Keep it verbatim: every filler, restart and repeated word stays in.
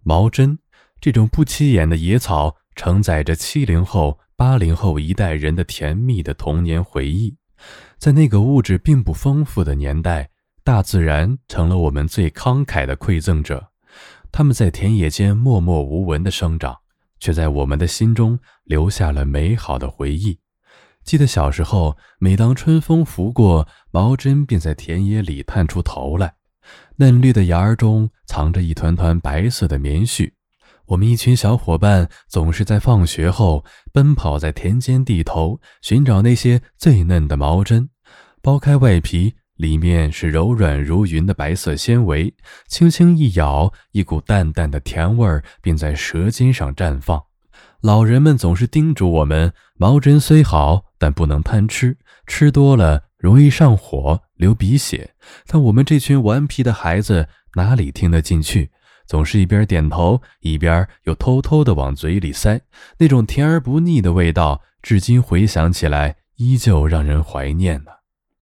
毛针，这种不起眼的野草承载着七零后、八零后一代人的甜蜜的童年回忆。在那个物质并不丰富的年代，大自然成了我们最慷慨的馈赠者。它们在田野间默默无闻地生长，却在我们的心中留下了美好的回忆。记得小时候，每当春风拂过，毛针便在田野里探出头来，嫩绿的芽儿中藏着一团团白色的棉絮。我们一群小伙伴总是在放学后奔跑在田间地头，寻找那些最嫩的毛针。剥开外皮，里面是柔软如云的白色纤维，轻轻一咬，一股淡淡的甜味儿便在舌尖上绽放。老人们总是叮嘱我们，毛针虽好，但不能贪吃，吃多了容易上火流鼻血。但我们这群顽皮的孩子哪里听得进去，总是一边点头，一边又偷偷地往嘴里塞。那种甜而不腻的味道，至今回想起来依旧让人怀念呢。